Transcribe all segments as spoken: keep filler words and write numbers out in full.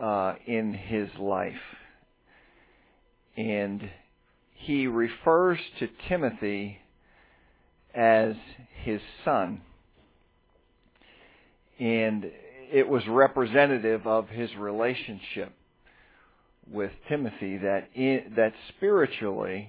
uh, in his life. And he refers to Timothy as his son. And it was representative of his relationship with Timothy, that in, that spiritually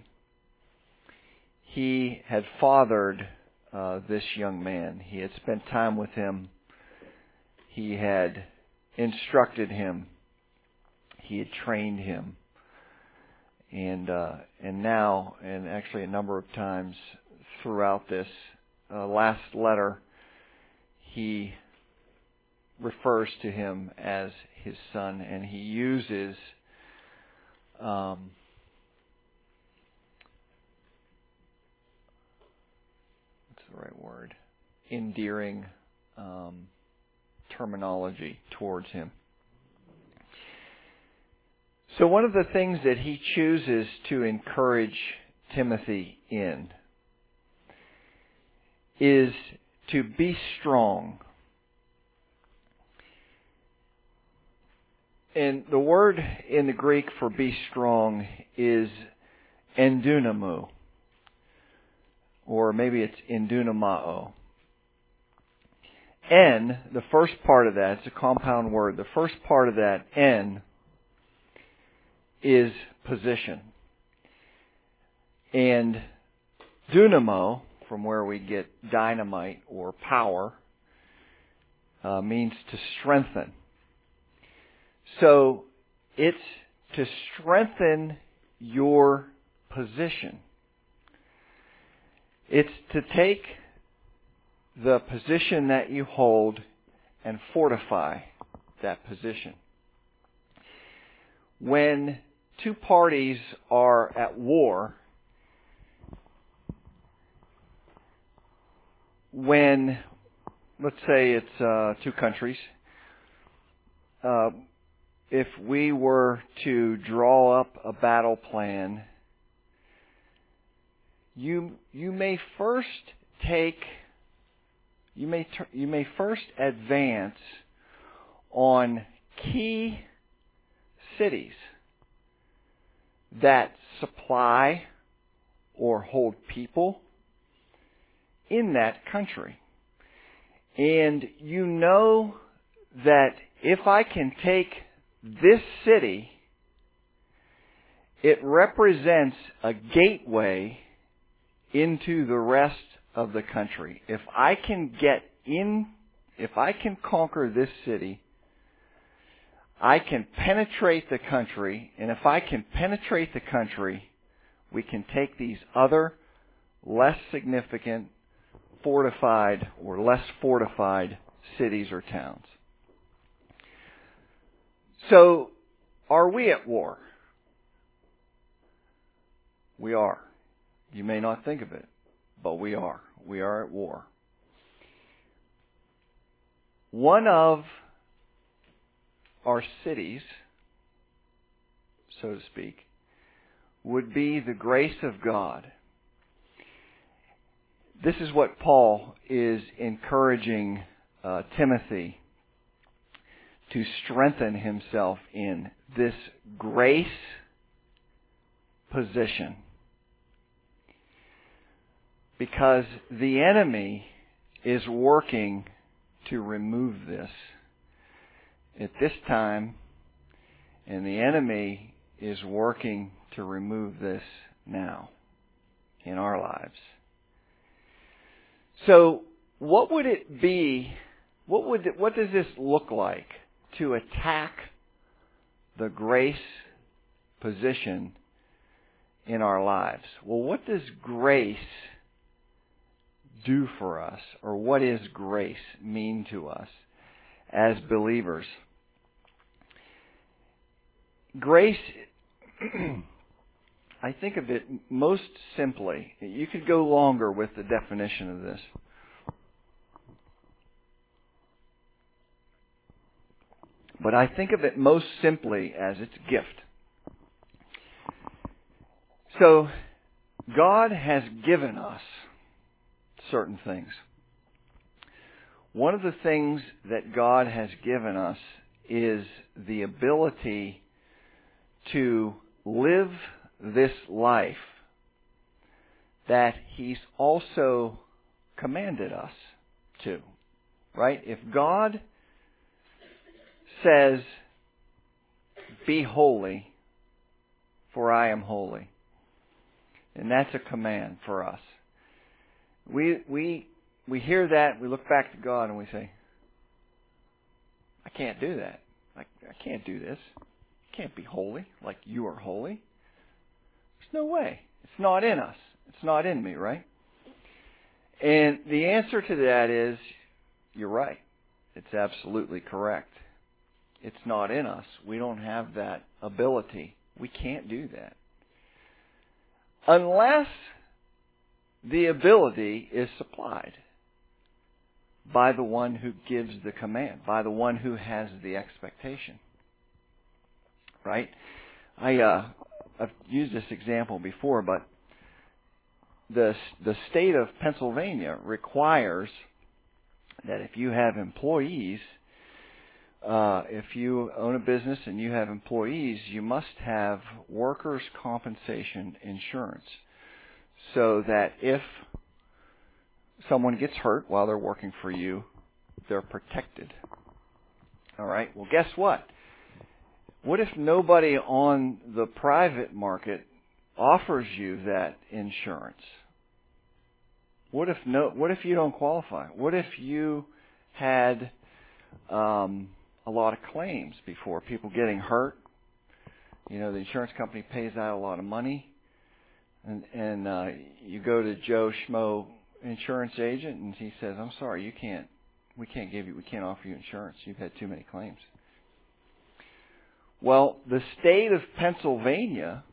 he had fathered uh, this young man. He had spent time with him. He had instructed him. He had trained him. And uh, and now, and actually a number of times throughout this uh, last letter, he refers to him as his son, and he uses um, what's the right word? endearing um, terminology towards him. So one of the things that he chooses to encourage Timothy in is to be strong. And the word in the Greek for be strong is endunamo, or maybe it's endunamao. En, the first part of that, it's a compound word. The first part of that, en, is position. And dunamo, from where we get dynamite or power, uh, means to strengthen. So it's to strengthen your position. It's to take the position that you hold and fortify that position. When two parties are at war, when, let's say it's uh, two countries, uh, if we were to draw up a battle plan, you you may first take, you may ter- you may first advance on key cities that supply or hold people in that country. And you know that if I can take this city, it represents a gateway into the rest of the country. If I can get in, if I can conquer this city, I can penetrate the country, and if I can penetrate the country, we can take these other less significant, fortified or less fortified cities or towns. So, are we at war? We are. You may not think of it, but we are. We are at war. One of our cities, so to speak, would be the grace of God. This is what Paul is encouraging uh, Timothy to strengthen himself in, this grace position. Because the enemy is working to remove this at this time, and the enemy is working to remove this now in our lives. So, what would it be, what would it, what does this look like to attack the grace position in our lives? Well, what does grace do for us, or what is grace mean to us as believers? Grace, I think of it most simply. You could go longer with the definition of this. But I think of it most simply as its gift. So, God has given us certain things. One of the things that God has given us is the ability to live this life that He's also commanded us to. Right? If God says, "Be holy, for I am holy," and that's a command for us. We we we hear that, we look back to God and we say, "I can't do that. I, I can't do this. I can't be holy like you are holy. There's no way. It's not in us. It's not in me," right? And the answer to that is, you're right. It's absolutely correct. It's not in us. We don't have that ability. We can't do that. Unless the ability is supplied by the one who gives the command, by the one who has the expectation. Right? I, uh, I've used this example before, but the, the state of Pennsylvania requires that if you have employees, uh, if you own a business and you have employees, you must have workers' compensation insurance, so that if someone gets hurt while they're working for you, they're protected. All right? Well, guess what? What if nobody on the private market offers you that insurance? What if no? What if you don't qualify? What if you had um, a lot of claims before, people getting hurt? You know, the insurance company pays out a lot of money, and and uh, you go to Joe Schmo insurance agent, and he says, "I'm sorry, you can't. We can't give you. We can't offer you insurance. You've had too many claims." Well, the state of Pennsylvania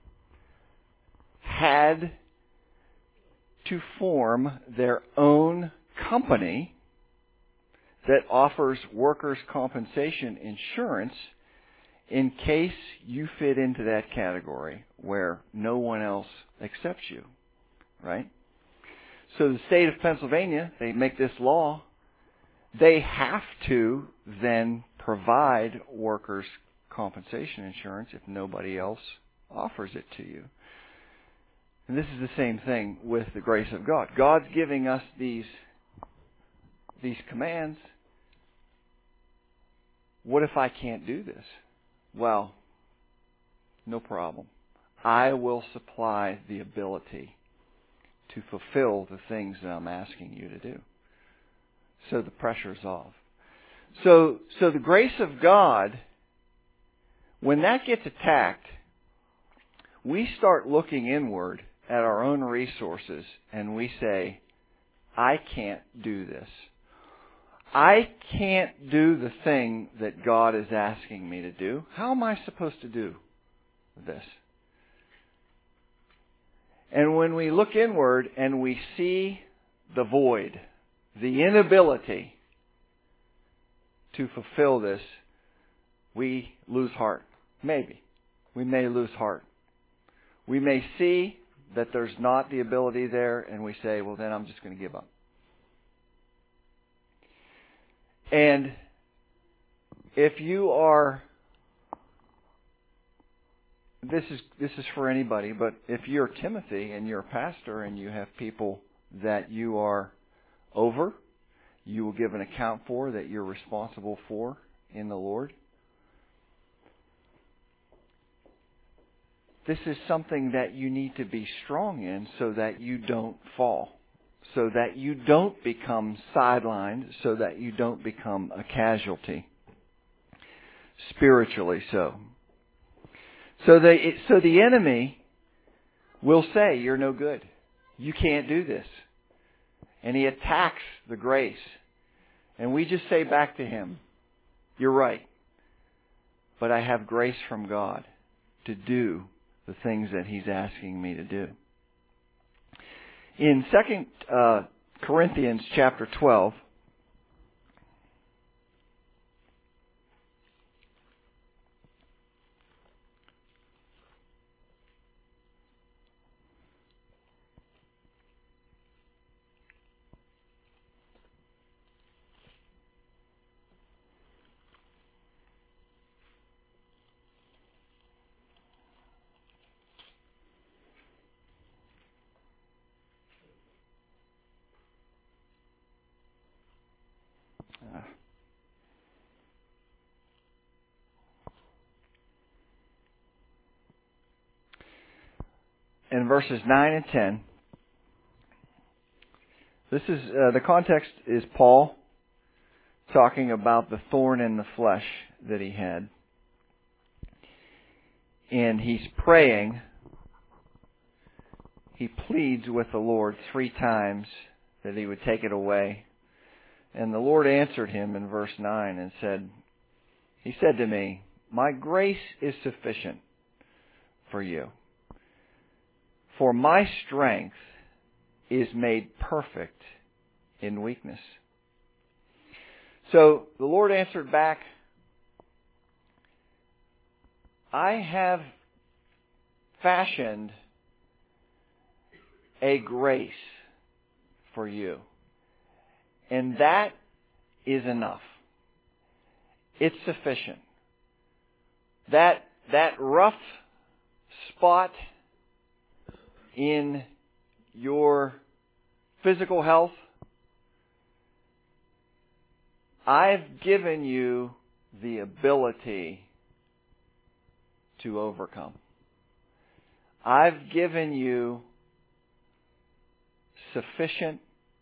had to form their own company that offers workers' compensation insurance in case you fit into that category where no one else accepts you, right? So the state of Pennsylvania, they make this law. They have to then provide workers' compensation insurance if nobody else offers it to you. And this is the same thing with the grace of God. God's giving us these, these commands. What if I can't do this? Well, no problem. I will supply the ability to fulfill the things that I'm asking you to do. So the pressure's off. So, so the grace of God, when that gets attacked, we start looking inward at our own resources and we say, I can't do this. I can't do the thing that God is asking me to do. How am I supposed to do this? And when we look inward and we see the void, the inability to fulfill this, we lose heart. Maybe. We may lose heart. We may see that there's not the ability there, and we say, well, then I'm just going to give up. And if you are, this is this is for anybody, but if you're Timothy and you're a pastor and you have people that you are over, you will give an account for, that you're responsible for in the Lord, this is something that you need to be strong in so that you don't fall, so that you don't become sidelined, so that you don't become a casualty, spiritually so. So the, so the enemy will say, you're no good. You can't do this. And he attacks the grace. And we just say back to him, you're right, but I have grace from God to do the things that he's asking me to do. In Second uh, Corinthians chapter twelve, in verses nine and ten. This is uh, the context is Paul talking about the thorn in the flesh that he had. And he's praying. He pleads with the Lord three times that he would take it away. And the Lord answered him in verse nine and said, He said to me, My grace is sufficient for you, for my strength is made perfect in weakness. So the Lord answered back, I have fashioned a grace for you, and that is enough. It's sufficient. That that rough spot in your physical health, I've given you the ability to overcome. I've given you sufficient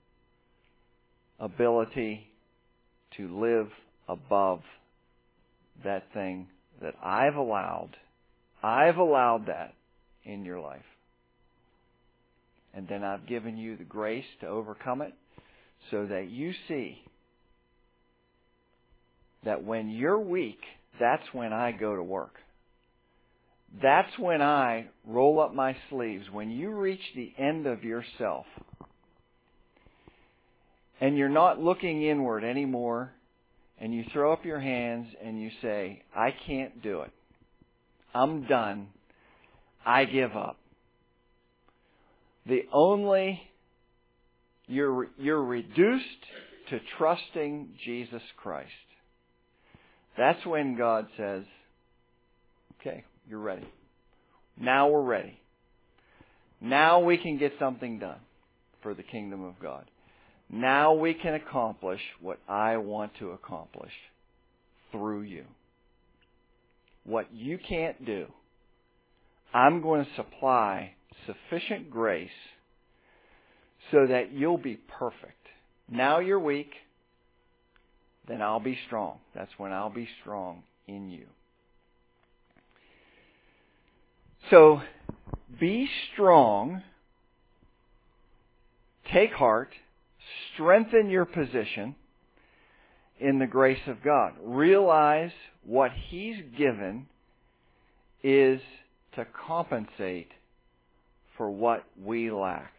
ability to live above that thing that I've allowed. I've allowed that in your life. And then I've given you the grace to overcome it so that you see that when you're weak, that's when I go to work. That's when I roll up my sleeves. When you reach the end of yourself and you're not looking inward anymore, and you throw up your hands and you say, I can't do it. I'm done. I give up. The only, you're, you're reduced to trusting Jesus Christ. That's when God says, okay, you're ready. Now we're ready. Now we can get something done for the kingdom of God. Now we can accomplish what I want to accomplish through you. What you can't do, I'm going to supply sufficient grace so that you'll be perfect. Now you're weak, then I'll be strong. That's when I'll be strong in you. So, be strong, take heart, strengthen your position in the grace of God. Realize what He's given is to compensate for what we lack.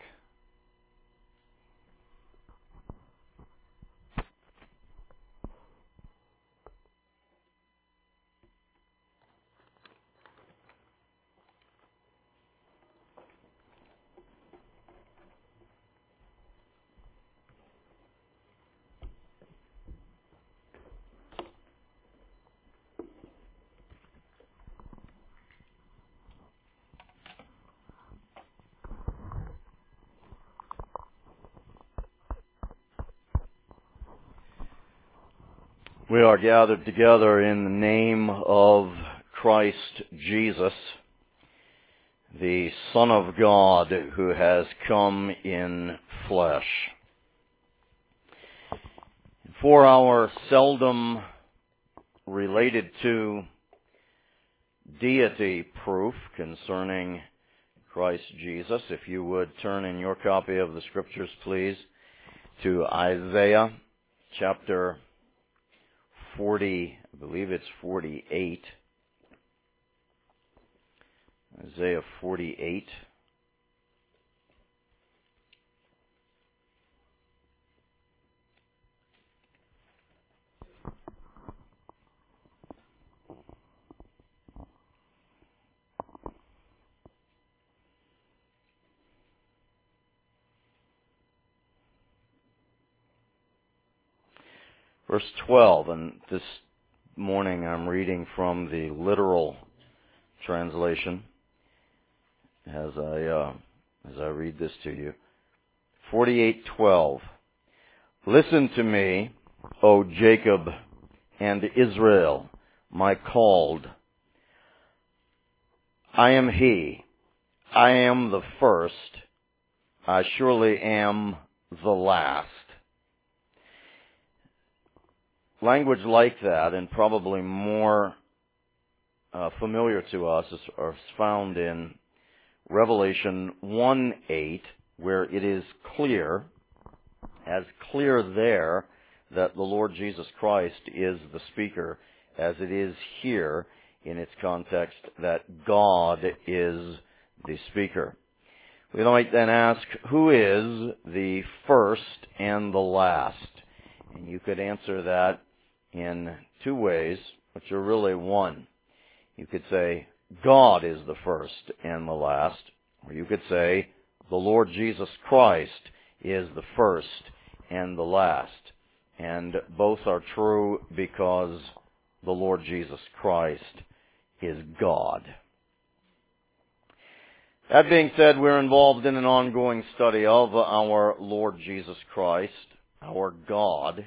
We are gathered together in the name of Christ Jesus, the Son of God who has come in flesh. For our seldom related to deity proof concerning Christ Jesus, if you would turn in your copy of the Scriptures, please, to Isaiah chapter forty, I believe it's forty-eight. Isaiah forty-eight. Verse twelve, and this morning I'm reading from the literal translation as I uh, as I read this to you. forty-eight twelve. Listen to me, O Jacob and Israel, my called. I am He. I am the first, I surely am the last. Language like that, and probably more uh, familiar to us, is, is found in Revelation one eight, where it is clear, as clear there, that the Lord Jesus Christ is the speaker, as it is here in its context that God is the speaker. We might then ask, who is the first and the last? And you could answer that in two ways, which are really one. You could say, God is the first and the last, or you could say, the Lord Jesus Christ is the first and the last. And both are true because the Lord Jesus Christ is God. That being said, we're involved in an ongoing study of our Lord Jesus Christ, our God,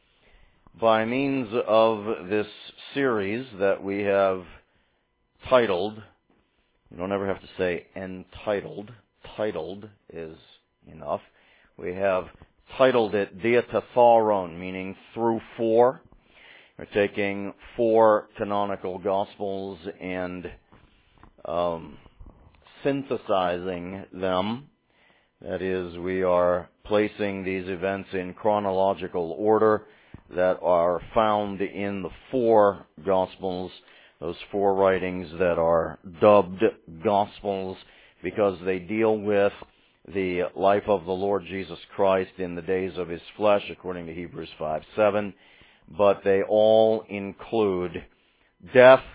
by means of this series that we have titled, you don't ever have to say entitled, titled is enough. We have titled it Diatessaron, meaning through four. We're taking four canonical Gospels and um, synthesizing them. That is, we are placing these events in chronological order that are found in the four Gospels, those four writings that are dubbed Gospels because they deal with the life of the Lord Jesus Christ in the days of His flesh, according to Hebrews five seven, but they all include death,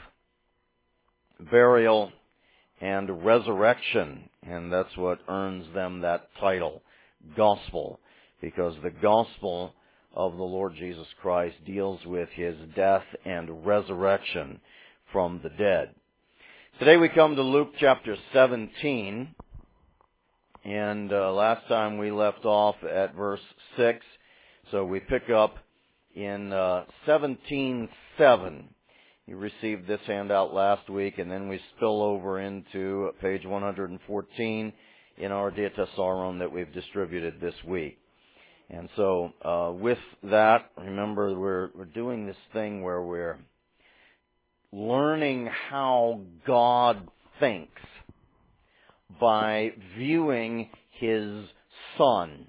burial, and resurrection, and that's what earns them that title, Gospel, because the Gospel of the Lord Jesus Christ deals with His death and resurrection from the dead. Today we come to Luke chapter seventeen, and uh, last time we left off at verse six, so we pick up in uh, seventeen seven. You received this handout last week, and then we spill over into page one hundred fourteen in our Diatessaron that we've distributed this week. And so, uh, with that, remember we're we're doing this thing where we're learning how God thinks by viewing His Son.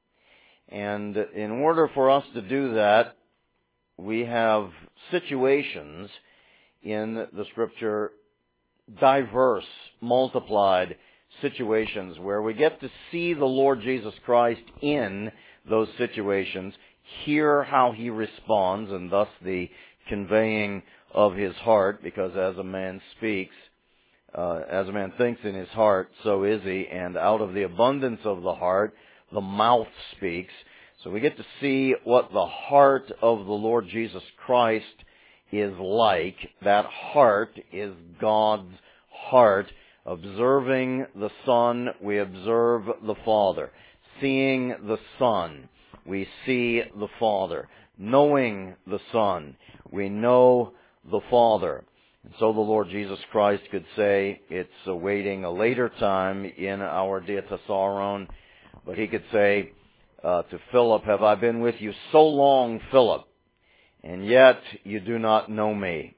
And in order for us to do that, we have situations in the Scripture, diverse, multiplied situations, where we get to see the Lord Jesus Christ in those situations, hear how He responds, and thus the conveying of His heart, because as a man speaks, uh, as a man thinks in his heart, so is he, and out of the abundance of the heart, the mouth speaks. So we get to see what the heart of the Lord Jesus Christ is like. That heart is God's heart. Observing the Son, we observe the Father. Seeing the Son, we see the Father. Knowing the Son, we know the Father. And so the Lord Jesus Christ could say, it's awaiting a later time in our Diatessaron, but He could say uh, to Philip, have I been with you so long, Philip, and yet you do not know me?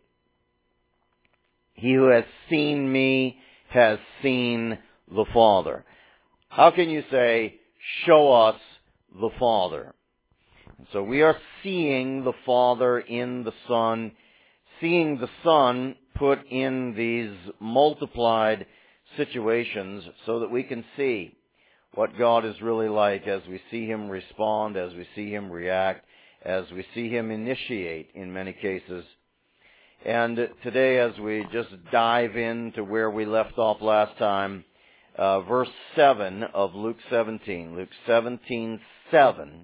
He who has seen me has seen the Father. How can you say, show us the Father? And so we are seeing the Father in the Son, seeing the Son put in these multiplied situations so that we can see what God is really like as we see Him respond, as we see Him react, as we see Him initiate in many cases. And today, as we just dive into where we left off last time, uh, verse seven of Luke seventeen, Luke seventeen seven,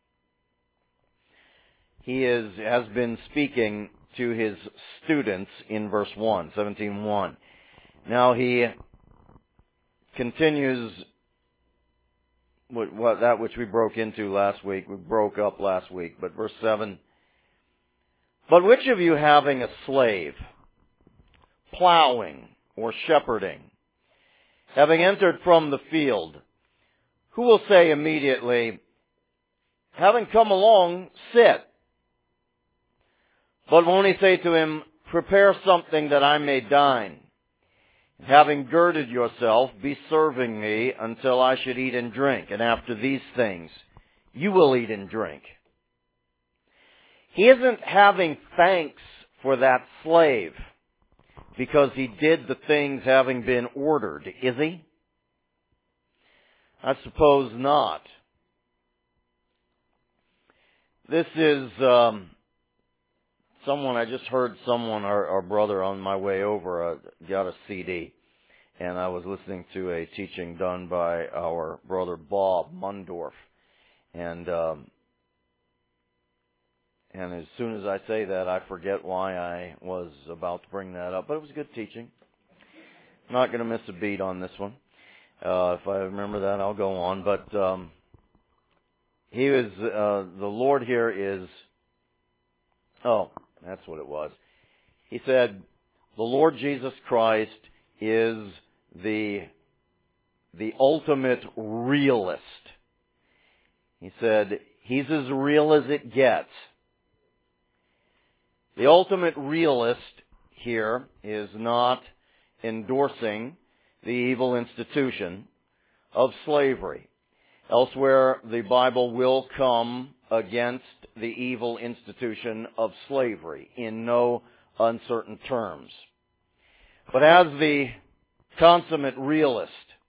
He is has been speaking to His students in verse one, seventeen one. Now He continues what, what, that which we broke into last week. We broke up last week, but verse seven. But which of you, having a slave, plowing or shepherding, having entered from the field, who will say immediately, having come along, sit? But won't he say to him, prepare something that I may dine? Having girded yourself, be serving me until I should eat and drink, and after these things you will eat and drink. He isn't having thanks for that slave because he did the things having been ordered, is he? I suppose not. This is um, someone, I just heard someone, our, our brother on my way over, uh, got a C D. And I was listening to a teaching done by our brother Bob Mundorf. And um, and as soon as I say that, I forget why I was about to bring that up. But it was a good teaching. I'm not going to miss a beat on this one. Uh, if I remember that, I'll go on. But um, he was, uh, the Lord here is, oh, that's what it was. He said, the Lord Jesus Christ is the, the ultimate realist. He said, he's as real as it gets. The ultimate realist here is not endorsing the evil institution of slavery. Elsewhere, the Bible will come against the evil institution of slavery in no uncertain terms. But as the consummate realist,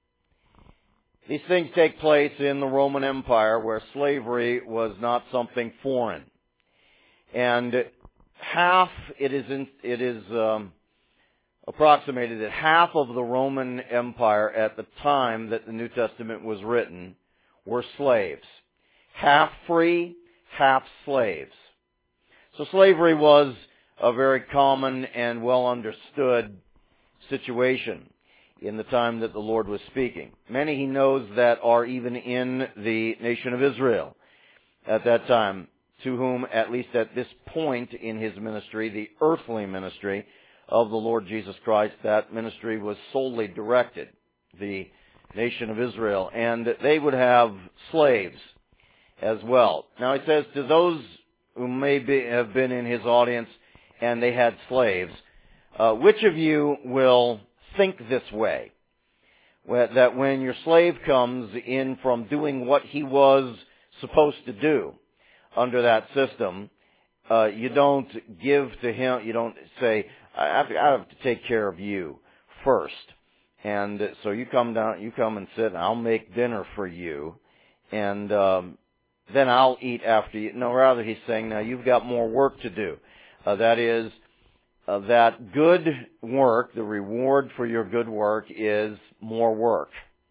these things take place in the Roman Empire where slavery was not something foreign. And half, it is, in, it is um, approximated that half of the Roman Empire at the time that the New Testament was written were slaves. Half free, half slaves. So slavery was a very common and well understood situation in the time that the Lord was speaking. Many he knows that are even in the nation of Israel at that time, to whom, at least at this point in his ministry, the earthly ministry of the Lord Jesus Christ, that ministry was solely directed, the nation of Israel, and they would have slaves as well. Now he says to those who may be, have been in his audience and they had slaves, uh, which of you will think this way? That when your slave comes in from doing what he was supposed to do under that system, uh, you don't give to him, you don't say, I have, to, I have to take care of you first. And so you come down, you come and sit, and I'll make dinner for you, and um, then I'll eat after you. No, rather he's saying, now you've got more work to do. Uh, that is, uh, that good work, the reward for your good work is more work.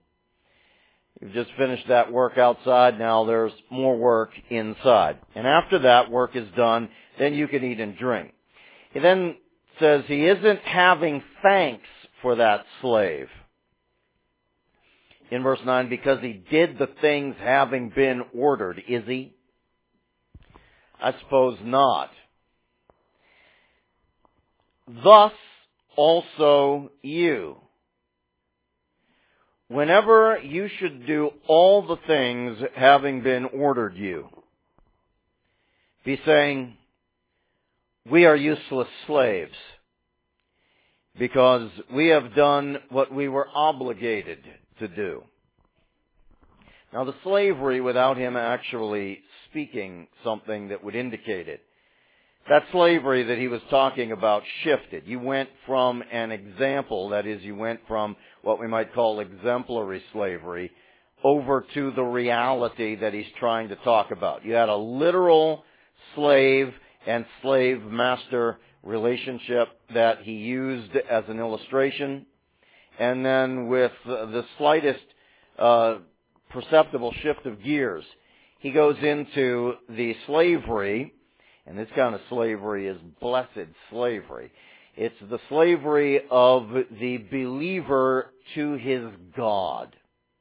You've just finished that work outside, now there's more work inside. And after that work is done, then you can eat and drink. He then says he isn't having thanks for that slave. In verse nine, because he did the things having been ordered, is he? I suppose not. Thus also you. Whenever you should do all the things having been ordered you, be saying, we are useless slaves, because we have done what we were obligated to do. Now the slavery, without him actually speaking something that would indicate it, that slavery that he was talking about shifted. You went from an example, that is, you went from what we might call exemplary slavery, over to the reality that he's trying to talk about. You had a literal slave and slave master relationship that he used as an illustration, and then with the slightest uh, perceptible shift of gears, he goes into the slavery, and this kind of slavery is blessed slavery. It's the slavery of the believer to his God.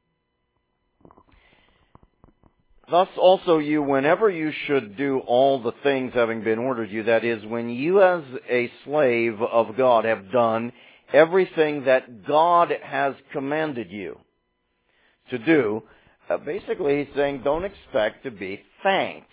Thus also you, whenever you should do all the things having been ordered you, that is, when you as a slave of God have done everything that God has commanded you to do. Uh, basically, he's saying don't expect to be thanked,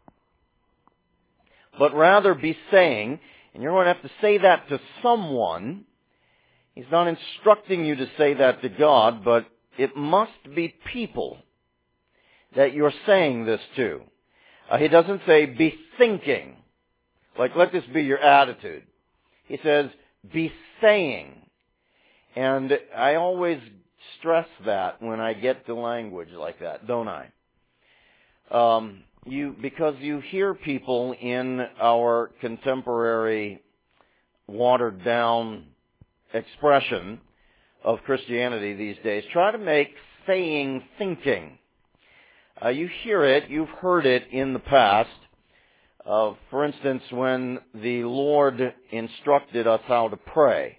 but rather be saying, and you're going to have to say that to someone. He's not instructing you to say that to God, but it must be people that you're saying this to. Uh, he doesn't say be thinking, like let this be your attitude. He says be saying. And I always stress that when I get to language like that, don't I? Um, you because you hear people in our contemporary watered down expression of Christianity these days try to make saying thinking. Uh, you hear it, you've heard it in the past. Uh, for instance, when the Lord instructed us how to pray.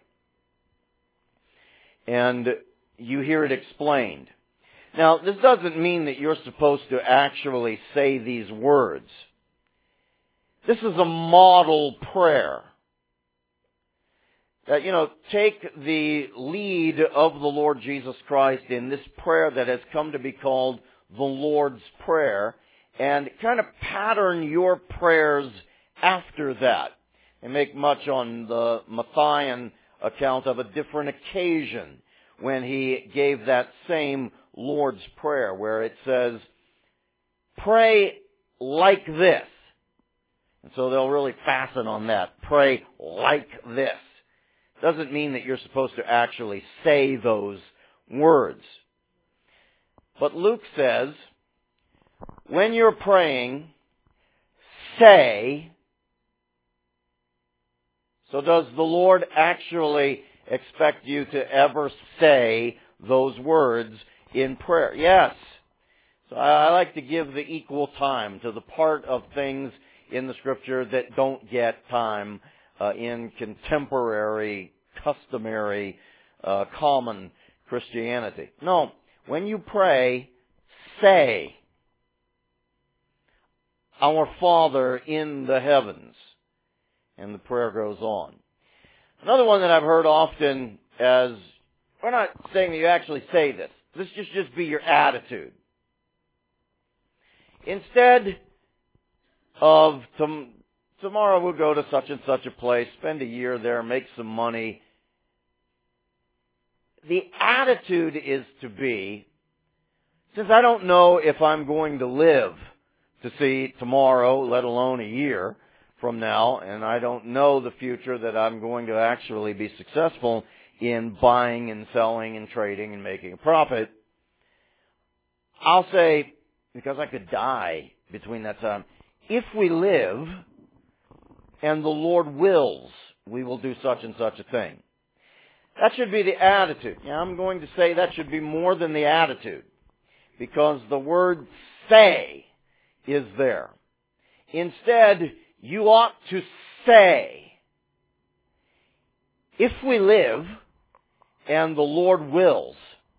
And you hear it explained. Now, this doesn't mean that you're supposed to actually say these words. This is a model prayer. That, you know, take the lead of the Lord Jesus Christ in this prayer that has come to be called the Lord's Prayer, and kind of pattern your prayers after that. And make much on the Matthean account of a different occasion when he gave that same Lord's Prayer, where it says, pray like this. And so they'll really fasten on that. Pray like this. Doesn't mean that you're supposed to actually say those words. But Luke says, when you're praying, say. So does the Lord actually expect you to ever say those words in prayer? Yes. So I like to give the equal time to the part of things in the Scripture that don't get time uh, in contemporary, customary, uh, common Christianity. No. When you pray, say, Our Father in the heavens. And the prayer goes on. Another one that I've heard often as, we're not saying that you actually say this. This just just be your attitude. Instead of, tom- tomorrow we'll go to such and such a place, spend a year there, make some money. The attitude is to be, since I don't know if I'm going to live to see tomorrow, let alone a year from now, and I don't know the future that I'm going to actually be successful in buying and selling and trading and making a profit, I'll say, because I could die between that time, if we live and the Lord wills, we will do such and such a thing. That should be the attitude. Now, I'm going to say that should be more than the attitude, because the word say is there. Instead, you ought to say, if we live and the Lord wills,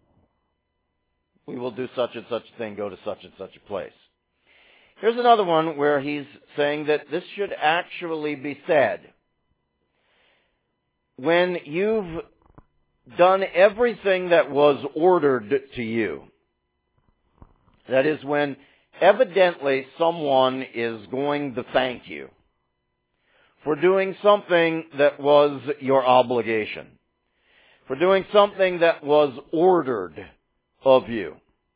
we will do such and such a thing, go to such and such a place. Here's another one where he's saying that this should actually be said. When you've done everything that was ordered to you, that is, when evidently someone is going to thank you for doing something that was your obligation, for doing something that was ordered of you.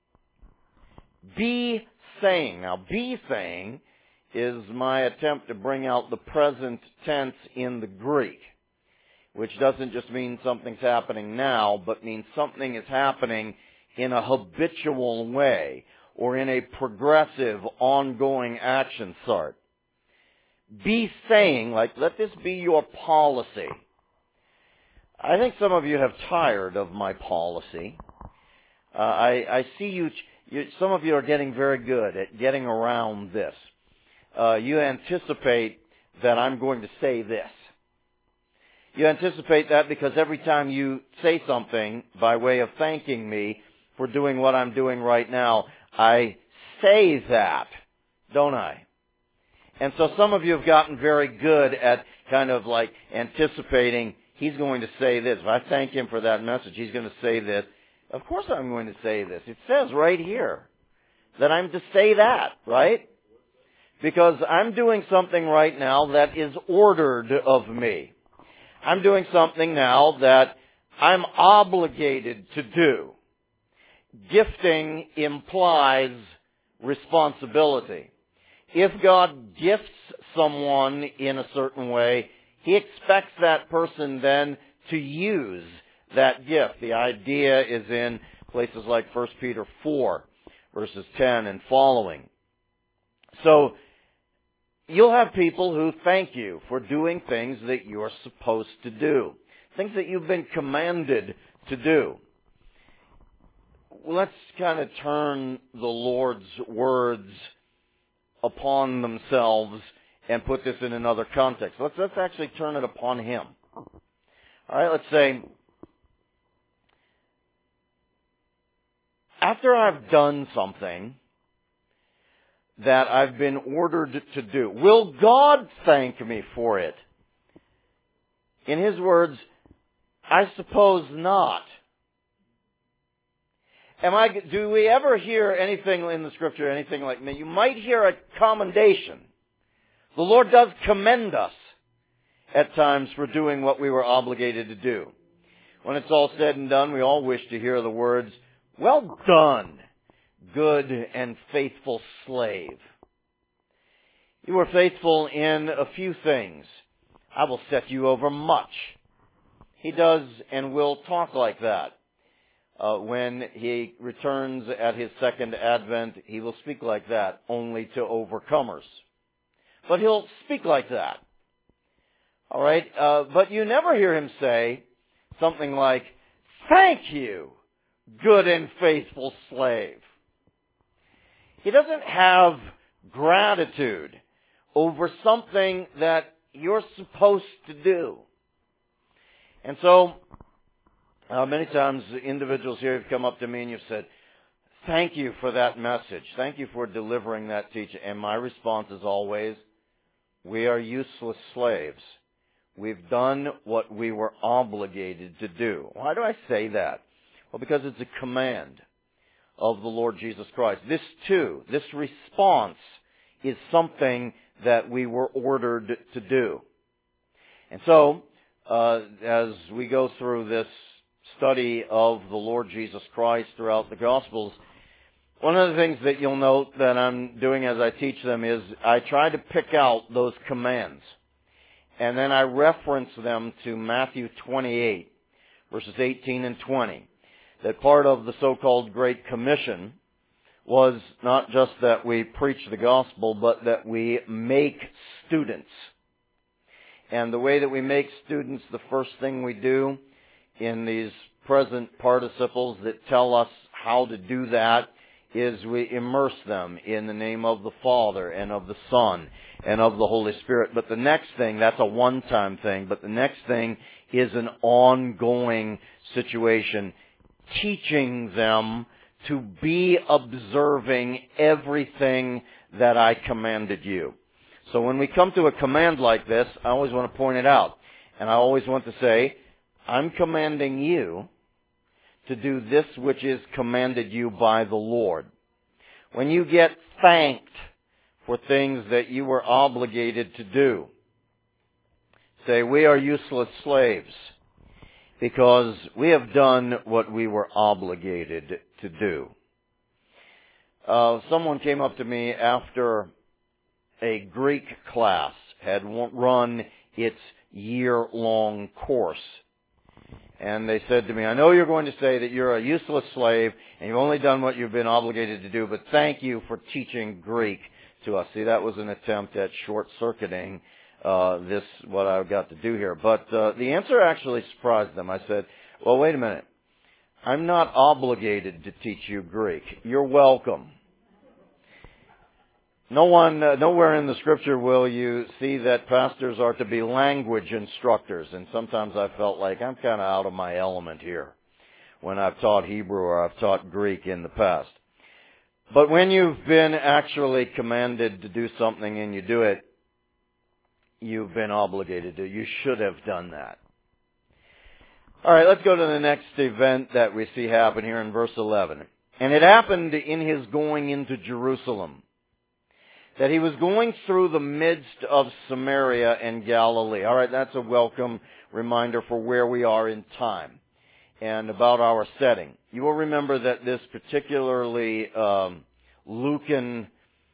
Be saying. Now, be saying is my attempt to bring out the present tense in the Greek, which doesn't just mean something's happening now, but means something is happening in a habitual way or in a progressive, ongoing action sort. Be saying, like, let this be your policy. I think some of you have tired of my policy. Uh, I, I see you, you, some of you are getting very good at getting around this. Uh, you anticipate that I'm going to say this. You anticipate that because every time you say something by way of thanking me for doing what I'm doing right now, I say that, don't I? And so some of you have gotten very good at kind of like anticipating he's going to say this. If I thank him for that message, he's going to say this. Of course I'm going to say this. It says right here that I'm to say that, right? Because I'm doing something right now that is ordered of me. I'm doing something now that I'm obligated to do. Gifting implies responsibility. If God gifts someone in a certain way, He expects that person then to use that gift. The idea is in places like First Peter four, verses ten and following. So, you'll have people who thank you for doing things that you're supposed to do. Things that you've been commanded to do. Let's kind of turn the Lord's words upon themselves and put this in another context. Let's, let's actually turn it upon Him. All right, let's say, after I've done something that I've been ordered to do, will God thank me for it? In His words, I suppose not. Am I, do we ever hear anything in the Scripture, anything like that? You might hear a commendation. The Lord does commend us at times for doing what we were obligated to do. When it's all said and done, we all wish to hear the words, well done, good and faithful slave. You were faithful in a few things. I will set you over much. He does and will talk like that. Uh, when He returns at His second advent, He will speak like that, only to overcomers. But He'll speak like that. All right? Uh, but you never hear Him say something like, thank you, good and faithful slave. He doesn't have gratitude over something that you're supposed to do. And so, uh, many times individuals here have come up to me and you've said, thank you for that message. Thank you for delivering that teaching. And my response is always, we are useless slaves. We've done what we were obligated to do. Why do I say that? Well, because it's a command of the Lord Jesus Christ. This too, this response is something that we were ordered to do. And so, uh, as we go through this study of the Lord Jesus Christ throughout the Gospels, one of the things that you'll note that I'm doing as I teach them is I try to pick out those commands. And then I reference them to Matthew twenty-eight, verses eighteen and twenty. That part of the so-called Great Commission was not just that we preach the gospel, but that we make students. And the way that we make students, the first thing we do in these present participles that tell us how to do that is we immerse them in the name of the Father and of the Son and of the Holy Spirit. But the next thing, that's a one-time thing, but the next thing is an ongoing situation, teaching them to be observing everything that I commanded you. So when we come to a command like this, I always want to point it out. And I always want to say, I'm commanding you to do this which is commanded you by the Lord. When you get thanked for things that you were obligated to do, say, we are useless slaves because we have done what we were obligated to do. Uh, someone came up to me after a Greek class had run its year-long course. And they said to me, I know you're going to say that you're a useless slave and you've only done what you've been obligated to do, but thank you for teaching Greek to us. See, that was an attempt at short-circuiting uh, this, what I've got to do here. But uh, the answer actually surprised them. I said, well, wait a minute. I'm not obligated to teach you Greek. You're welcome. No one, uh, nowhere in the Scripture will you see that pastors are to be language instructors. And sometimes I felt like I'm kind of out of my element here when I've taught Hebrew or I've taught Greek in the past. But when you've been actually commanded to do something and you do it, you've been obligated to. You should have done that. All right, let's go to the next event that we see happen here in verse eleven. And it happened in his going into Jerusalem, that he was going through the midst of Samaria and Galilee. All right, that's a welcome reminder for where we are in time and about our setting. You will remember that this particularly um, Lucan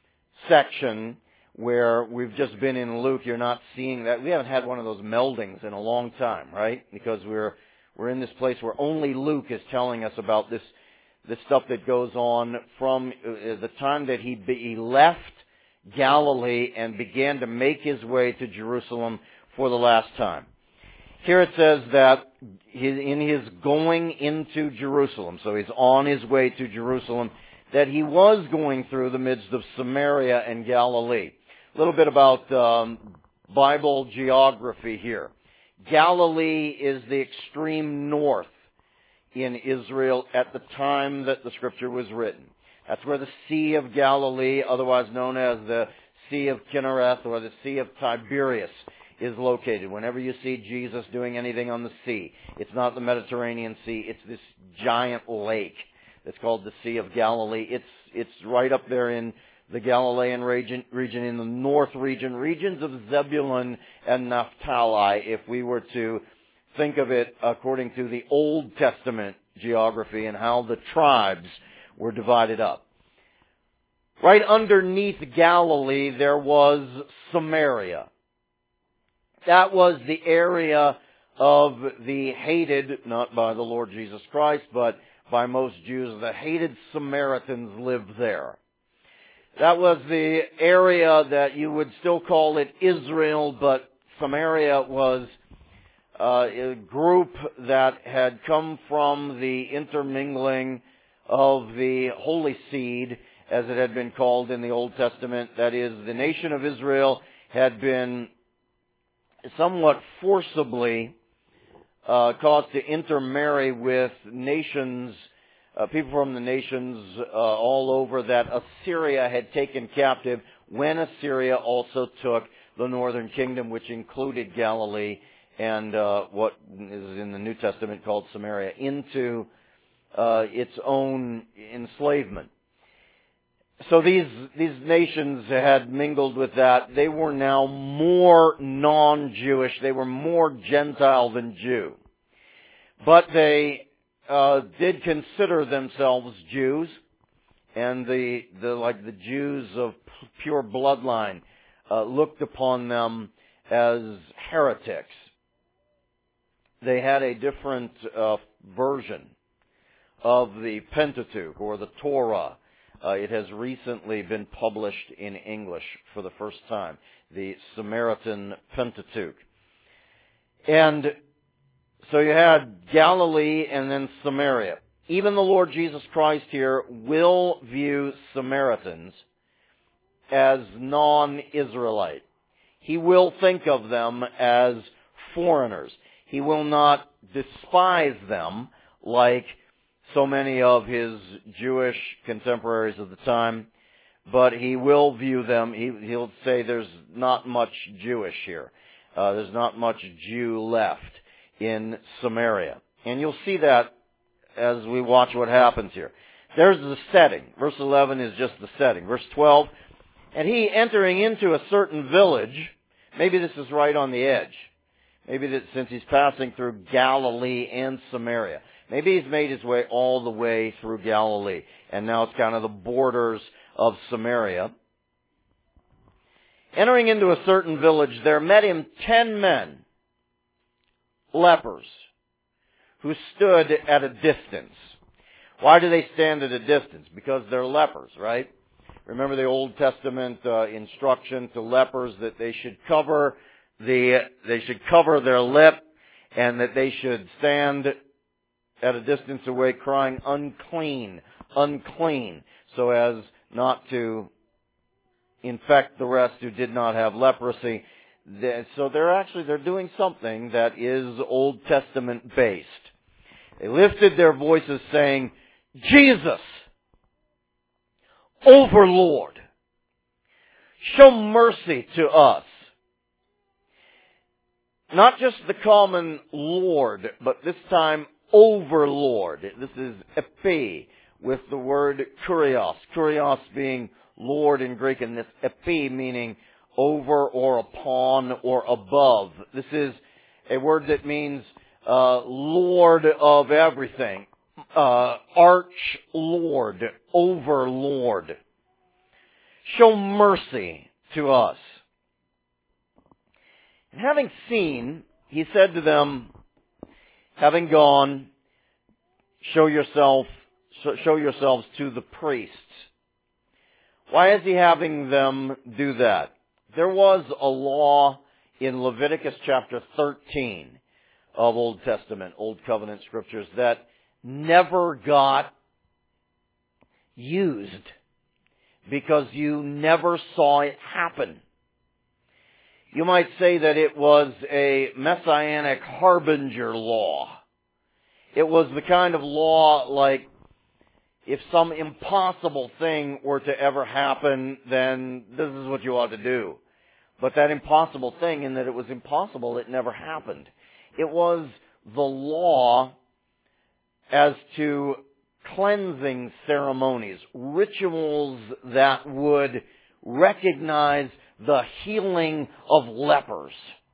section where we've just been in Luke, you're not seeing that. We haven't had one of those meldings in a long time, right? Because we're we're in this place where only Luke is telling us about this this stuff that goes on from the time that he, he left Galilee and began to make his way to Jerusalem for the last time. Here it says that in his going into Jerusalem, so he's on his way to Jerusalem, that he was going through the midst of Samaria and Galilee. A little bit about um, Bible geography here. Galilee is the extreme north in Israel at the time that the scripture was written. That's where the Sea of Galilee, otherwise known as the Sea of Kinnereth or the Sea of Tiberias, is located. Whenever you see Jesus doing anything on the sea, it's not the Mediterranean Sea, it's this giant lake that's called the Sea of Galilee. It's it's right up there in the Galilean region, region in the north region, regions of Zebulun and Naphtali, if we were to think of it according to the Old Testament geography and how the tribes were divided up. Right underneath Galilee, there was Samaria. That was the area of the hated, not by the Lord Jesus Christ, but by most Jews, the hated Samaritans lived there. That was the area that you would still call it Israel, but Samaria was uh, a group that had come from the intermingling of the Holy Seed, as it had been called in the Old Testament. That is, the nation of Israel had been somewhat forcibly uh, caused to intermarry with nations, uh, people from the nations uh, all over that Assyria had taken captive when Assyria also took the northern kingdom, which included Galilee and uh, what is in the New Testament called Samaria, into uh, its own enslavement. So these these nations had mingled with that. They were now more non-Jewish. They were more Gentile than Jew. But they uh, did consider themselves Jews, and the the like the Jews of pure bloodline uh, looked upon them as heretics. They had a different uh, version of the Pentateuch or the Torah. Uh, it has recently been published in English for the first time, the Samaritan Pentateuch. And so you had Galilee and then Samaria. Even the Lord Jesus Christ here will view Samaritans as non-Israelite. He will think of them as foreigners. He will not despise them like so many of his Jewish contemporaries of the time, but he will view them, he, he'll say there's not much Jewish here. Uh, there's not much Jew left in Samaria. And you'll see that as we watch what happens here. There's the setting. Verse eleven is just the setting. Verse twelve, and he entering into a certain village, maybe this is right on the edge. Maybe that since he's passing through Galilee and Samaria. Maybe he's made his way all the way through Galilee, and now it's kind of the borders of Samaria. Entering into a certain village, there met him ten men, lepers, who stood at a distance. Why do they stand at a distance? Because they're lepers, right? Remember the Old Testament uh, instruction to lepers that they should cover the they should cover their lip, and that they should stand at a distance away crying, unclean, unclean, so as not to infect the rest who did not have leprosy. So they're actually, they're doing something that is Old Testament based. They lifted their voices saying, Jesus, Overlord, show mercy to us. not just the common Lord, but this time overlord. This is epi, with the word kurios. Kurios being Lord in Greek, and this epi meaning over or upon or above. This is a word that means uh, Lord of everything. Uh, Arch Lord, overlord. Show mercy to us. And having seen, he said to them, having gone, show yourself, show yourselves to the priests. Why is he having them do that? There was a law in Leviticus chapter thirteen of Old Testament, Old Covenant scriptures, that never got used because you never saw it happen. You might say that it was a messianic harbinger law. It was the kind of law like, if some impossible thing were to ever happen, then this is what you ought to do. But that impossible thing, in that it was impossible, it never happened. It was the law as to cleansing ceremonies, rituals that would recognize the healing of lepers.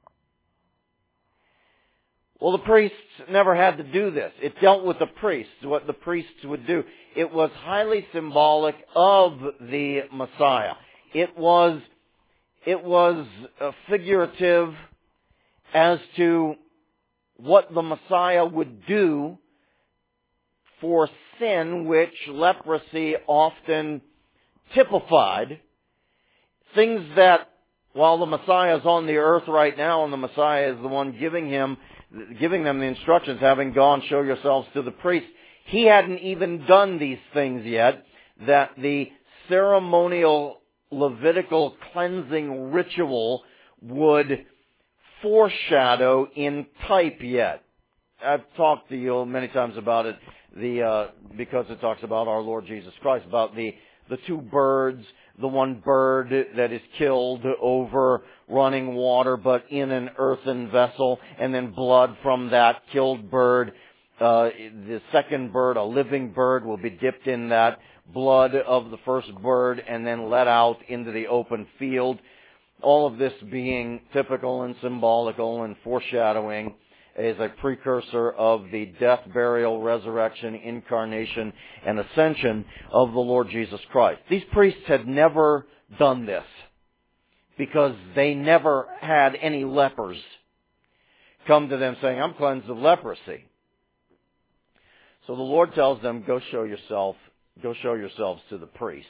Well, the priests never had to do this. It dealt with the priests, what the priests would do. It was highly symbolic of the Messiah. It was, it was uh, figurative as to what the Messiah would do for sin, which leprosy often typified. Things that, while the Messiah is on the earth right now, and the Messiah is the one giving him, giving them the instructions, having gone, show yourselves to the priest, he hadn't even done these things yet, that the ceremonial Levitical cleansing ritual would foreshadow in type yet. I've talked to you many times about it, the uh, because it talks about our Lord Jesus Christ, about the the two birds, the one bird that is killed over running water, but in an earthen vessel, and then blood from that killed bird. Uh, the second bird, a living bird, will be dipped in that blood of the first bird and then let out into the open field. All of this being typical and symbolical and foreshadowing as a precursor of the death, burial, resurrection, incarnation, and ascension of the Lord Jesus Christ. These priests had never done this because they never had any lepers come to them saying, I'm cleansed of leprosy. So the Lord tells them, go show yourself, go show yourselves to the priests.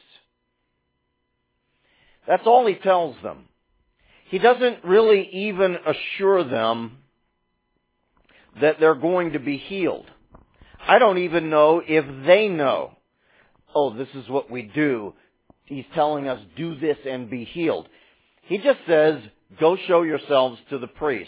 That's all he tells them. He doesn't really even assure them that they're going to be healed. I don't even know if they know, oh, this is what we do. He's telling us, do this and be healed. He just says, go show yourselves to the priests.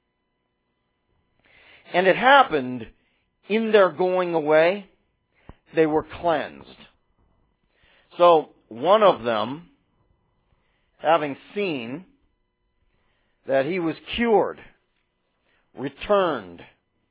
And it happened in their going away, they were cleansed. So one of them, having seen that he was cured, returned,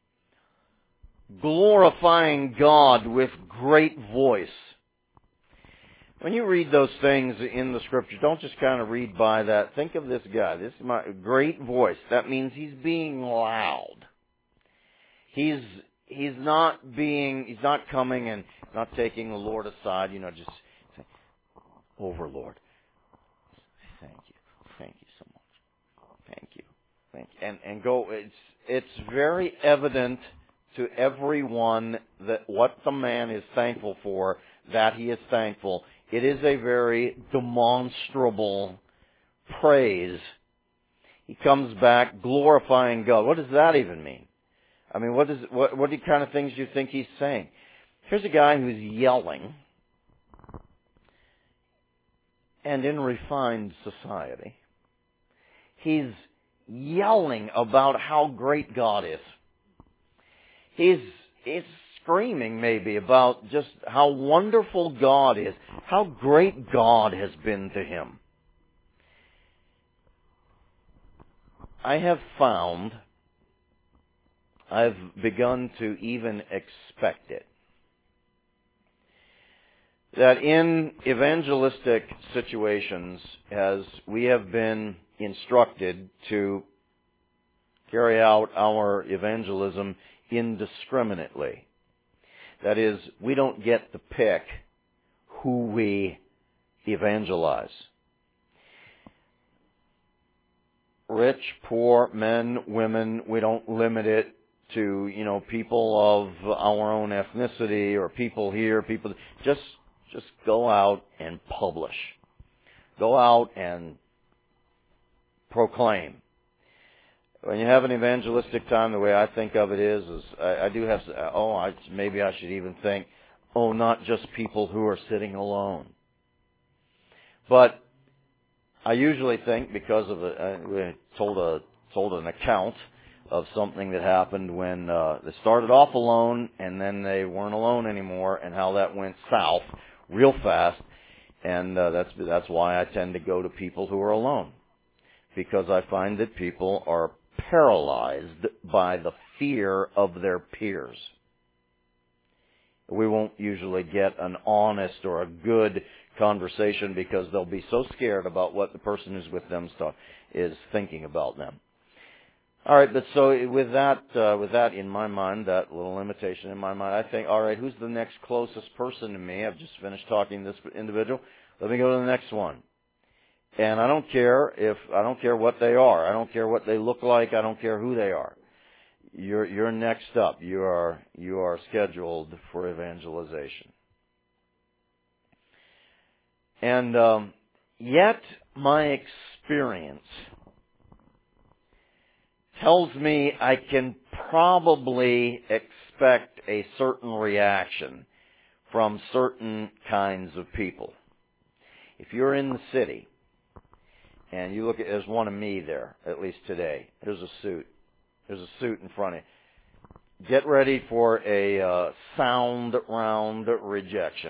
glorifying God with great voice. When you read those things in the Scripture, don't just kind of read by that. Think of this guy. This is my great voice. That means he's being loud. He's he's not being, he's not coming and not taking the Lord aside, you know, just saying, Overlord, thank you. Thank you so much. Thank you. Thank you. And, and go, it's, it's very evident to everyone that what the man is thankful for, that he is thankful. It is a very demonstrable praise. He comes back glorifying God. What does that even mean? I mean, what is what what kind of things do you think he's saying? Here's a guy who's yelling, and in refined society, he's yelling about how great God is. He's he's screaming maybe about just how wonderful God is, how great God has been to him. I have found, I've begun to even expect it, that in evangelistic situations, as we have been instructed to carry out our evangelism indiscriminately, that is, we don't get to pick who we evangelize. Rich, poor, men, women, we don't limit it to, you know, people of our own ethnicity or people here, people, just, just go out and publish. Go out and proclaim. When you have an evangelistic time, the way I think of it is, is I, I do have, oh, I, maybe I should even think, oh, not just people who are sitting alone. But I usually think, because of a, I told a told an account of something that happened when uh, they started off alone and then they weren't alone anymore, and how that went south real fast. And uh, that's that's why I tend to go to people who are alone, because I find that people are paralyzed by the fear of their peers. We won't usually get an honest or a good conversation because they'll be so scared about what the person who's with them is thinking about them. All right, but so with that, uh, with that in my mind, that little limitation in my mind, I think, all right, who's the next closest person to me? I've just finished talking to this individual. Let me go to the next one. And I don't care if, I don't care what they are. I don't care what they look like. I don't care who they are. You're, you're next up. You are, you are scheduled for evangelization. And, um, yet my experience tells me I can probably expect a certain reaction from certain kinds of people. If you're in the city, and you look at, there's one of me there, at least today. There's a suit. There's a suit in front of you. Get ready for a uh, sound round rejection.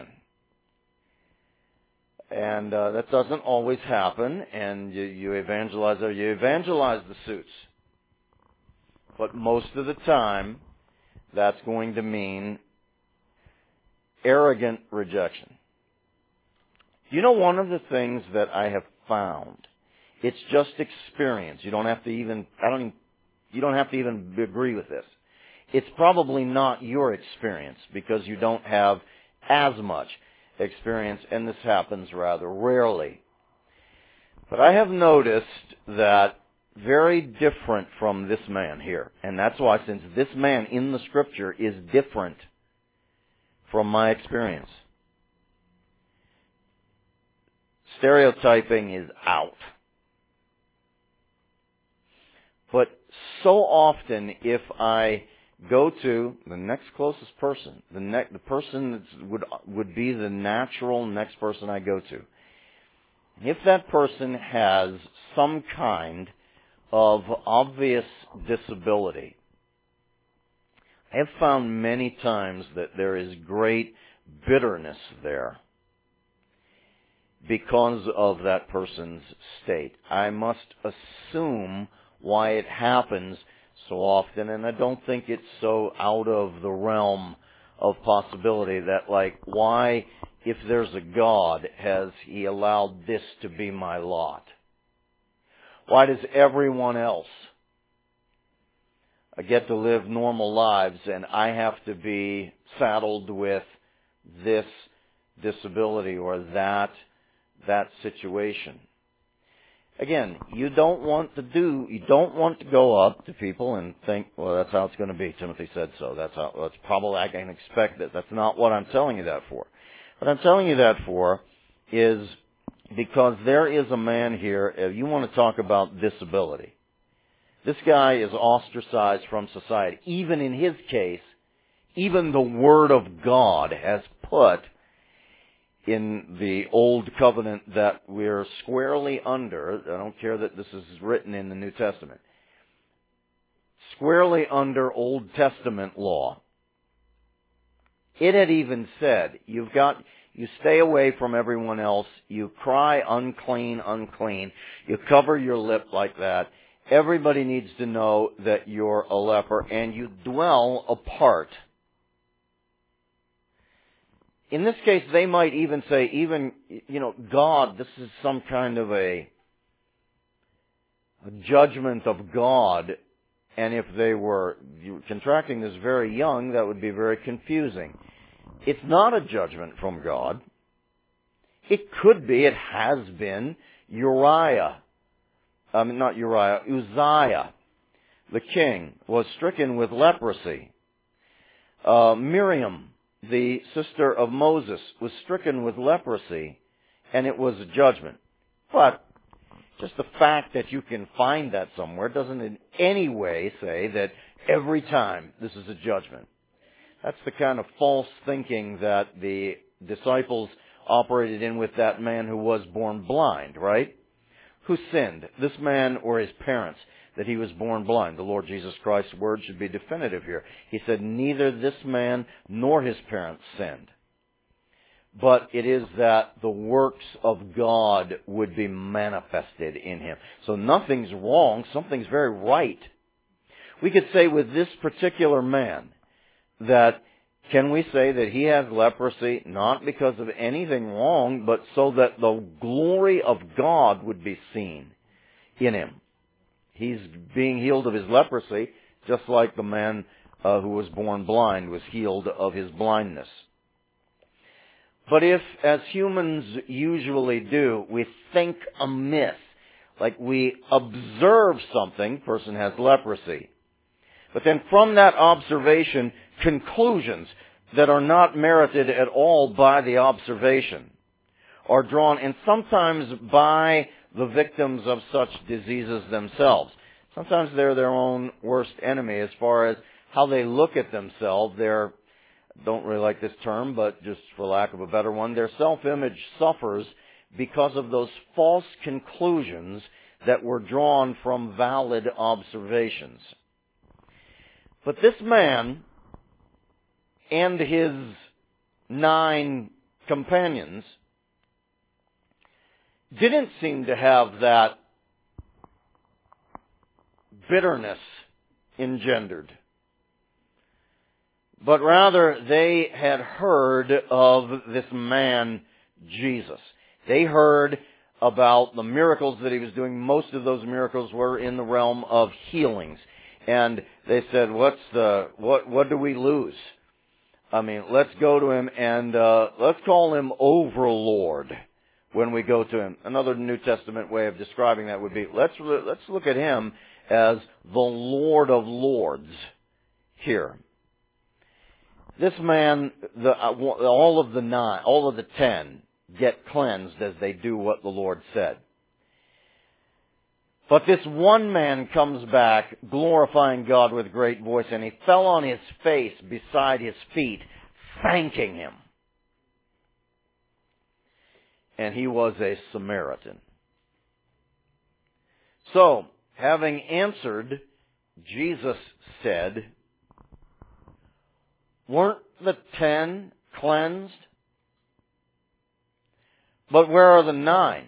And uh, that doesn't always happen, and you, you evangelize, or you evangelize the suits. But most of the time, that's going to mean arrogant rejection. You know, one of the things that I have found, it's just experience. You don't have to even, I don't even, you don't have to even agree with this. It's probably not your experience because you don't have as much experience, and this happens rather rarely. But I have noticed that very different from this man here. And that's why, since this man in the Scripture is different from my experience, stereotyping is out. But so often, if I go to the next closest person, the ne- the person that would would be the natural next person I go to, if that person has some kind of obvious disability, I have found many times that there is great bitterness there because of that person's state. I must assume why it happens so often, and I don't think it's so out of the realm of possibility that, like, why, if there's a God, has He allowed this to be my lot? Why does everyone else get to live normal lives and I have to be saddled with this disability or that that situation? Again, you don't want to do, you don't want to go up to people and think, well, that's how it's going to be. Timothy said so. That's how, that's probably, I can expect that. That's not what I'm telling you that for. What I'm telling you that for is because there is a man here, if you want to talk about disability. This guy is ostracized from society. Even in his case, even the Word of God has put in the Old Covenant that we're squarely under, I don't care that this is written in the New Testament, squarely under Old Testament law. It had even said, you've got, you stay away from everyone else, you cry unclean, unclean, you cover your lip like that, everybody needs to know that you're a leper and you dwell apart. In this case, they might even say, even, you know, God, this is some kind of a, a judgment of God. And if they were contracting this very young, that would be very confusing. It's not a judgment from God. It could be, it has been, Uriah. I mean, not Uriah, Uzziah, the king, was stricken with leprosy. Uh, Miriam, the sister of Moses, was stricken with leprosy, and it was a judgment. But just the fact that you can find that somewhere doesn't in any way say that every time this is a judgment. That's the kind of false thinking that the disciples operated in with that man who was born blind, right? Who sinned, this man or his parents, that he was born blind? The Lord Jesus Christ's word should be definitive here. He said, neither this man nor his parents sinned. But it is that the works of God would be manifested in him. So nothing's wrong, something's very right. We could say with this particular man that, can we say that he has leprosy not because of anything wrong, but so that the glory of God would be seen in him? He's being healed of his leprosy, just like the man uh, who was born blind was healed of his blindness. But if, as humans usually do, we think amiss, like we observe something, person has leprosy, but then from that observation, conclusions that are not merited at all by the observation are drawn, and sometimes by the victims of such diseases themselves. Sometimes they're their own worst enemy as far as how they look at themselves. They're, don't really like this term, but just for lack of a better one, their self-image suffers because of those false conclusions that were drawn from valid observations. But this man and his nine companions didn't seem to have that bitterness engendered, but rather they had heard of this man, Jesus. They heard about the miracles that he was doing. Most of those miracles were in the realm of healings. And they said, what's the, what, what do we lose? I mean, let's go to him and, uh, let's call him Overlord when we go to him. Another New Testament way of describing that would be, let's, let's look at him as the Lord of Lords here. This man, the, uh, all of the nine, all of the ten get cleansed as they do what the Lord said. But this one man comes back glorifying God with great voice, and he fell on his face beside his feet, thanking him. And he was a Samaritan. So, having answered, Jesus said, weren't the ten cleansed? But where are the nine?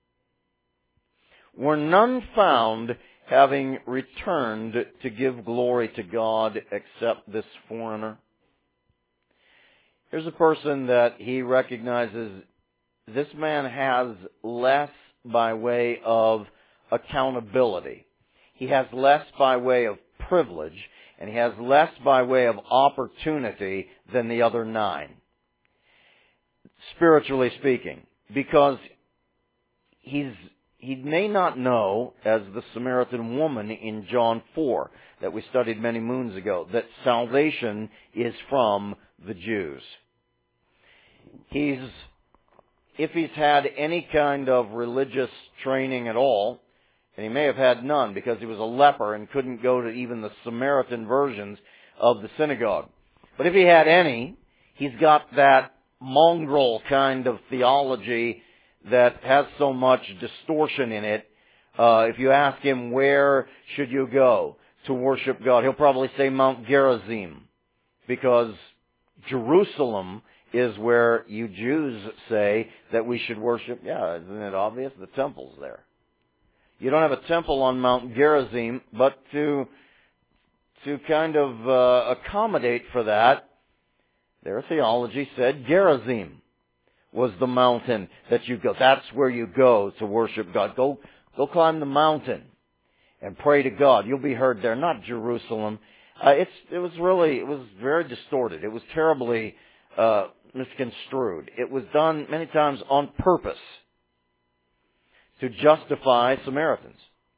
Were none found having returned to give glory to God except this foreigner? Here's a person that he recognizes this man has less by way of accountability. He has less by way of privilege, and he has less by way of opportunity than the other nine, spiritually speaking, because he's He may not know, as the Samaritan woman in John four that we studied many moons ago, that salvation is from the Jews. He's, if he's had any kind of religious training at all, and he may have had none because he was a leper and couldn't go to even the Samaritan versions of the synagogue. But if he had any, he's got that mongrel kind of theology that has so much distortion in it. Uh, if you ask him, where should you go to worship God? He'll probably say Mount Gerizim, because Jerusalem is where you Jews say that we should worship. Yeah, isn't it obvious? The temple's there. You don't have a temple on Mount Gerizim, but to to kind of uh, accommodate for that, their theology said Gerizim was the mountain that you go. That's where you go to worship God. Go, go climb the mountain and pray to God. You'll be heard there, not Jerusalem. Uh, it's it was really it was very distorted. It was terribly uh, misconstrued. It was done many times on purpose to justify Samaritans.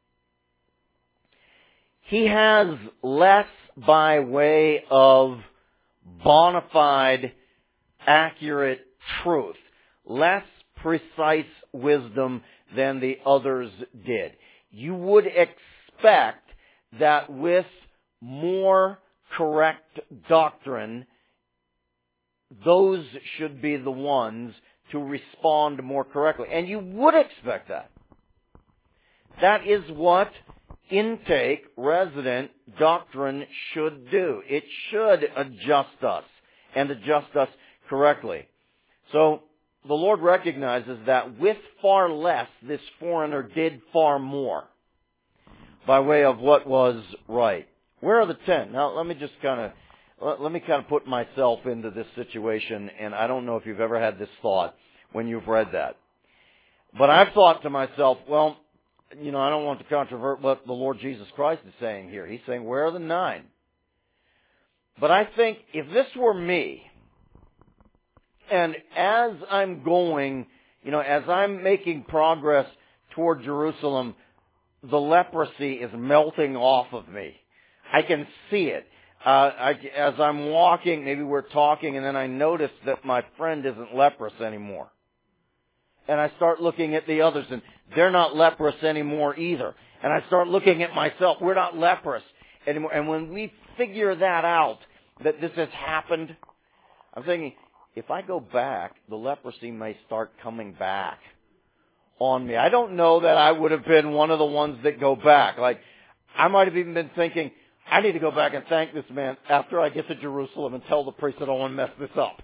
He has less by way of bona fide, accurate truth, less precise wisdom than the others did. You would expect that with more correct doctrine, those should be the ones to respond more correctly. And you would expect that. That is what intake, resident doctrine should do. It should adjust us and adjust us correctly. So the Lord recognizes that with far less, this foreigner did far more by way of what was right. Where are the ten? Now let me just kind of let, let me kind of put myself into this situation, and I don't know if you've ever had this thought when you've read that. But I've thought to myself, well, you know, I don't want to controvert what the Lord Jesus Christ is saying here. He's saying, where are the nine? But I think if this were me, and as I'm going, you know, as I'm making progress toward Jerusalem, the leprosy is melting off of me. I can see it. Uh, I, as I'm walking, maybe we're talking, and then I notice that my friend isn't leprous anymore. And I start looking at the others, and they're not leprous anymore either. And I start looking at myself. We're not leprous anymore. And when we figure that out, that this has happened, I'm thinking, if I go back, the leprosy may start coming back on me. I don't know that I would have been one of the ones that go back. Like, I might have even been thinking, I need to go back and thank this man after I get to Jerusalem and tell the priest that I don't want to mess this up.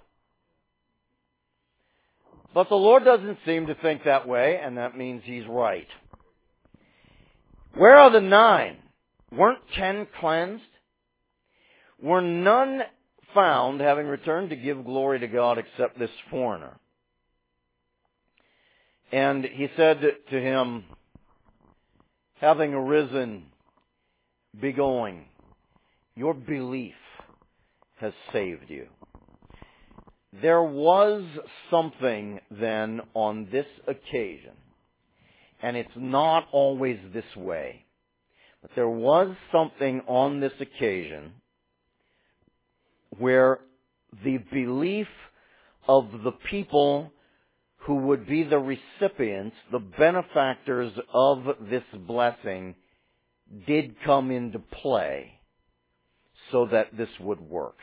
But the Lord doesn't seem to think that way, and that means He's right. Where are the nine? Weren't ten cleansed? Were none found having returned to give glory to God except this foreigner? And he said to him, having arisen, be going. Your belief has saved you. There was something then on this occasion, and it's not always this way, but there was something on this occasion where the belief of the people who would be the recipients, the benefactors of this blessing, did come into play so that this would work.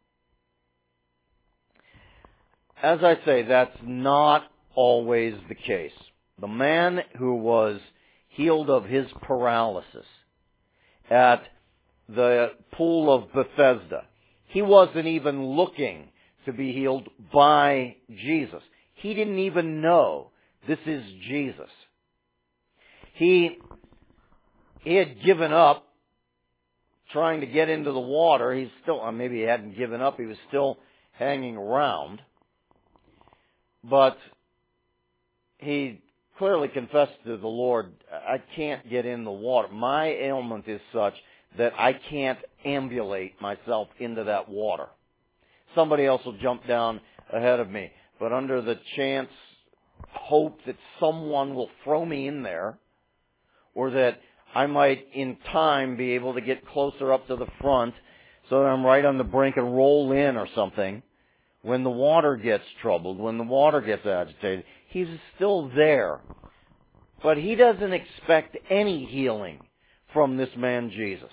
As I say, that's not always the case. The man who was healed of his paralysis at the pool of Bethesda, he wasn't even looking to be healed by Jesus. He didn't even know this is Jesus. He, he had given up trying to get into the water. He's still, or maybe he hadn't given up. He was still hanging around. But he clearly confessed to the Lord, I can't get in the water. My ailment is such that I can't ambulate myself into that water. Somebody else will jump down ahead of me. But under the chance, hope that someone will throw me in there, or that I might in time be able to get closer up to the front so that I'm right on the brink and roll in or something. When the water gets troubled, when the water gets agitated, he's still there. But he doesn't expect any healing from this man Jesus.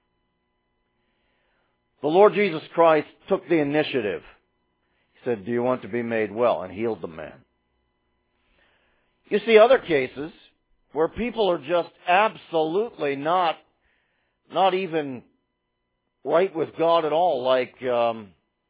The Lord Jesus Christ took the initiative. He said, do you want to be made well? And healed the man. You see other cases where people are just absolutely not, not even right with God at all, like um,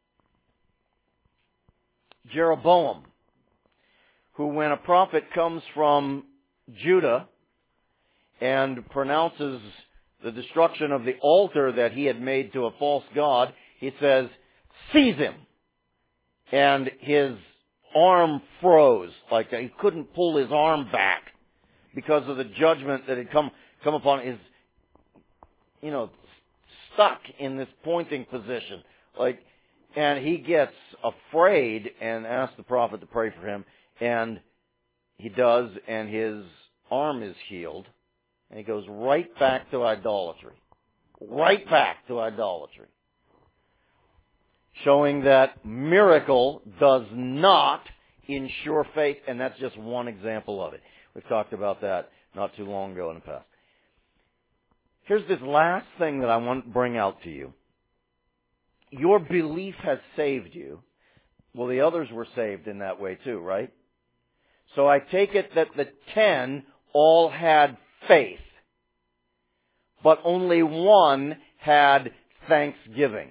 Jeroboam, who when a prophet comes from Judah and pronounces the destruction of the altar that he had made to a false god, he says, "Seize him." And his arm froze, like he couldn't pull his arm back because of the judgment that had come come upon his, you know, stuck in this pointing position. Like, and he gets afraid and asks the prophet to pray for him, and he does, and his arm is healed, and he goes right back to idolatry. Right back to idolatry. Showing that miracle does not ensure faith, and that's just one example of it. We've talked about that not too long ago in the past. Here's this last thing that I want to bring out to you. Your belief has saved you. Well, the others were saved in that way too, right? So I take it that the ten all had faith, but only one had thanksgiving.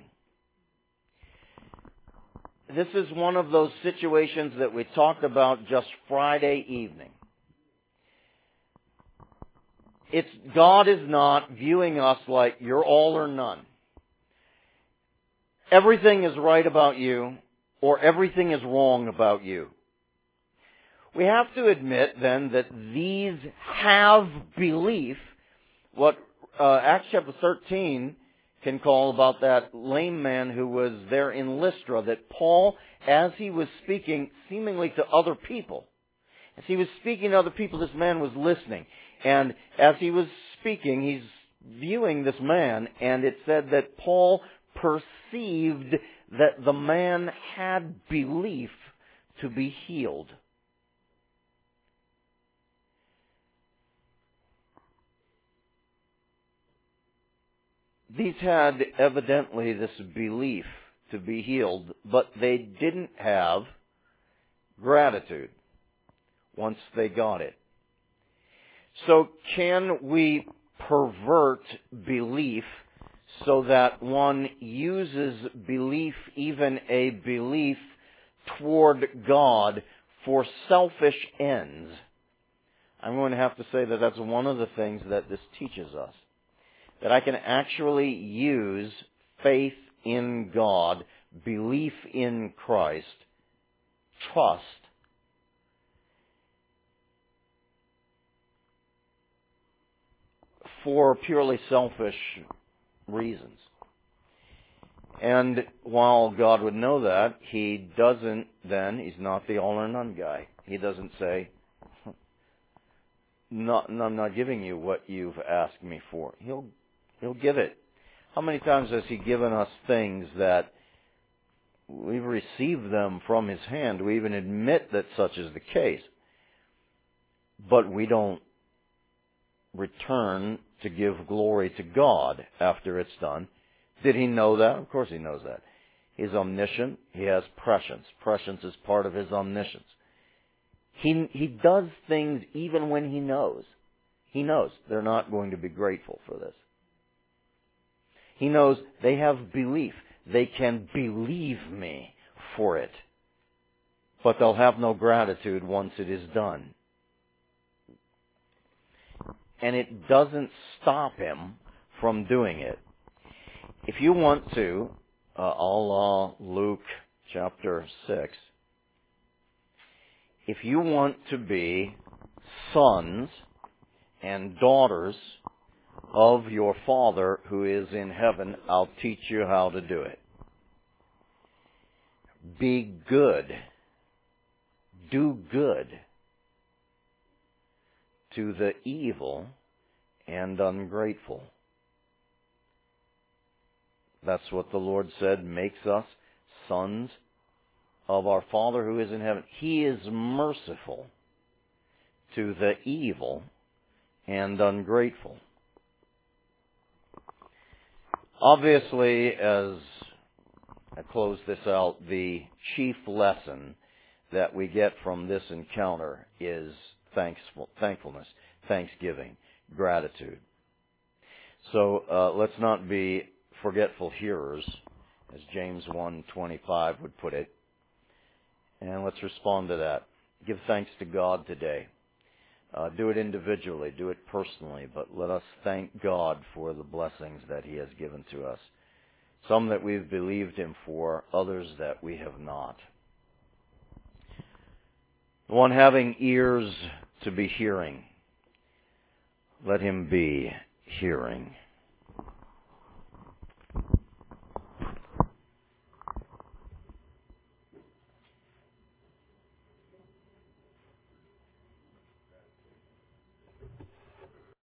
This is one of those situations that we talked about just Friday evening. It's, God is not viewing us like you're all or none. Everything is right about you, or everything is wrong about you. We have to admit then that these have belief, what uh, Acts chapter thirteen can call about that lame man who was there in Lystra, that Paul, as he was speaking seemingly to other people, as he was speaking to other people, this man was listening. And as he was speaking, he's viewing this man, and it said that Paul perceived that the man had belief to be healed. These had evidently this belief to be healed, but they didn't have gratitude once they got it. So can we pervert belief so that one uses belief, even a belief toward God, for selfish ends? I'm going to have to say that that's one of the things that this teaches us. That I can actually use faith in God, belief in Christ, trust, for purely selfish reasons. And while God would know that, He doesn't then, He's not the all or none guy. He doesn't say, not, I'm not giving you what you've asked me for. He'll He'll give it. How many times has He given us things that we've received them from His hand? We even admit that such is the case. But we don't return to give glory to God after it's done. Did He know that? Of course He knows that. He's omniscient. He has prescience. Prescience is part of His omniscience. He, he does things even when He knows. He knows they're not going to be grateful for this. He knows they have belief. They can believe me for it. But they'll have no gratitude once it is done. And it doesn't stop Him from doing it. If you want to, uh, I'll, uh, Luke chapter six. If you want to be sons and daughters of your Father who is in heaven, I'll teach you how to do it. Be good. Do good to the evil and ungrateful. That's what the Lord said makes us sons of our Father who is in heaven. He is merciful to the evil and ungrateful. Obviously, as I close this out, the chief lesson that we get from this encounter is thankful, thankfulness, thanksgiving, gratitude. So uh, let's not be forgetful hearers, as James one twenty-five would put it, and let's respond to that. Give thanks to God today. Uh, do it individually, do it personally, but let us thank God for the blessings that He has given to us. Some that we've believed Him for, others that we have not. The one having ears to be hearing, let him be hearing.